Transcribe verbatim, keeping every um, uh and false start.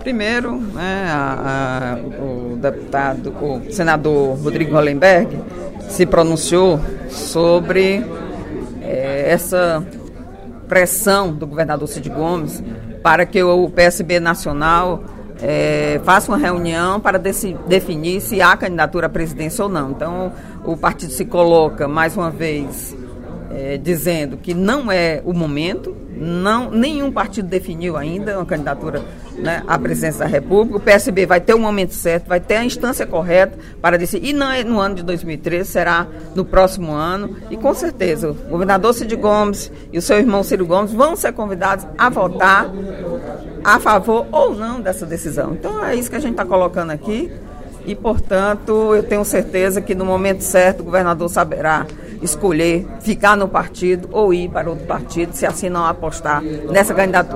Primeiro, né, a, a, o deputado, o senador Rodrigo Hollenberg se pronunciou sobre é, essa pressão do governador Cid Gomes para que o P S B nacional é, faça uma reunião para deci, definir se há candidatura à presidência ou não. Então, o partido se coloca, mais uma vez, é, dizendo que não é o momento, não, nenhum partido definiu ainda uma candidatura, né, à presidência da República. O P S B vai ter o momento certo, vai ter a instância correta para decidir, e não é no ano de dois mil e treze, será no próximo ano, e com certeza o governador Cid Gomes e o seu irmão Ciro Gomes vão ser convidados a votar a favor ou não dessa decisão. Então é isso que a gente está colocando aqui, e portanto eu tenho certeza que no momento certo o governador saberá escolher ficar no partido ou ir para outro partido, se assim não apostar nessa candidatura.